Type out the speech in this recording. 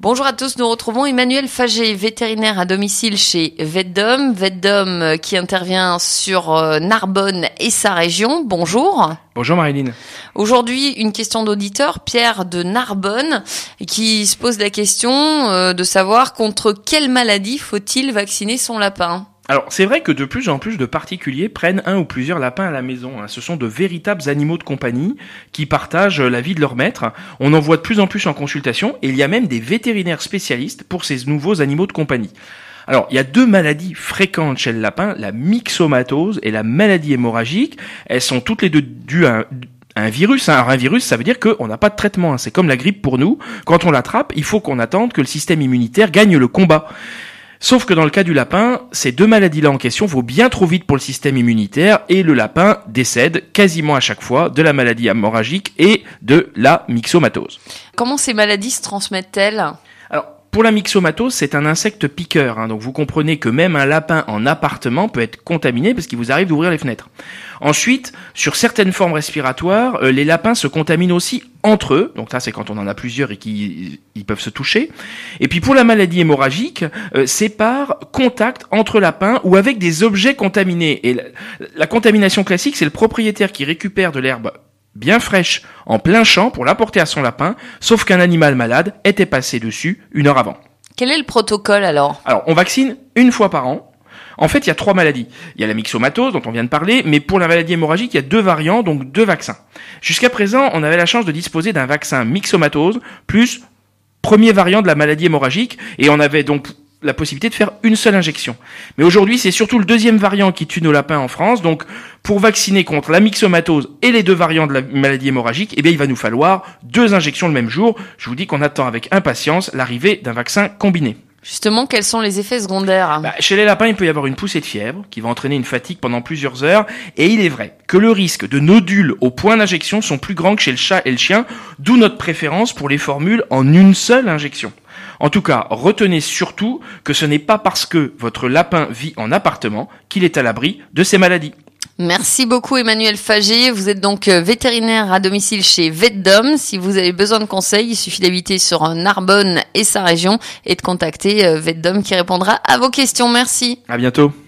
Bonjour à tous, nous retrouvons Emmanuel Fagé, vétérinaire à domicile chez Vetdom. Vetdom qui intervient sur Narbonne et sa région. Bonjour. Bonjour Marilyn. Aujourd'hui, une question d'auditeur, Pierre de Narbonne, qui se pose la question de savoir contre quelle maladie faut-il vacciner son lapin. Alors, c'est vrai que de plus en plus de particuliers prennent un ou plusieurs lapins à la maison. Ce sont de véritables animaux de compagnie qui partagent la vie de leur maître. On en voit de plus en plus en consultation et il y a même des vétérinaires spécialistes pour ces nouveaux animaux de compagnie. Alors, il y a deux maladies fréquentes chez le lapin, la myxomatose et la maladie hémorragique. Elles sont toutes les deux dues à un virus. Alors, un virus, ça veut dire qu'on n'a pas de traitement. C'est comme la grippe pour nous. Quand on l'attrape, il faut qu'on attende que le système immunitaire gagne le combat. Sauf que dans le cas du lapin, ces deux maladies-là en question vont bien trop vite pour le système immunitaire et le lapin décède quasiment à chaque fois de la maladie hémorragique et de la myxomatose. Comment ces maladies se transmettent-elles ? Alors, pour la myxomatose, c'est un insecte piqueur. Donc vous comprenez que même un lapin en appartement peut être contaminé parce qu'il vous arrive d'ouvrir les fenêtres. Ensuite, sur certaines formes respiratoires, les lapins se contaminent aussi entre eux. Donc là, c'est quand on en a plusieurs et qu'ils peuvent se toucher. Et puis pour la maladie hémorragique, c'est par contact entre lapins ou avec des objets contaminés. Et la contamination classique, c'est le propriétaire qui récupère de l'herbe bien fraîche en plein champ pour l'apporter à son lapin, sauf qu'un animal malade était passé dessus 1 heure avant. Quel est le protocole alors ? Alors, on vaccine 1 fois par an. En fait, il y a 3 maladies. Il y a la myxomatose, dont on vient de parler, mais pour la maladie hémorragique, il y a 2 variants, donc 2 vaccins. Jusqu'à présent, on avait la chance de disposer d'un vaccin myxomatose, plus premier variant de la maladie hémorragique, et on avait donc la possibilité de faire une seule injection. Mais aujourd'hui, c'est surtout le 2e variant qui tue nos lapins en France, donc pour vacciner contre la myxomatose et les 2 variants de la maladie hémorragique, il va nous falloir 2 injections le même jour. Je vous dis qu'on attend avec impatience l'arrivée d'un vaccin combiné. Justement, quels sont les effets secondaires ? Chez les lapins, il peut y avoir une poussée de fièvre qui va entraîner une fatigue pendant plusieurs heures. Et il est vrai que le risque de nodules au point d'injection sont plus grands que chez le chat et le chien, d'où notre préférence pour les formules en une seule injection. En tout cas, retenez surtout que ce n'est pas parce que votre lapin vit en appartement qu'il est à l'abri de ces maladies. Merci beaucoup Emmanuel Fagé. Vous êtes donc vétérinaire à domicile chez Vetdom. Si vous avez besoin de conseils, il suffit d'habiter sur Narbonne et sa région et de contacter Vetdom qui répondra à vos questions. Merci. À bientôt.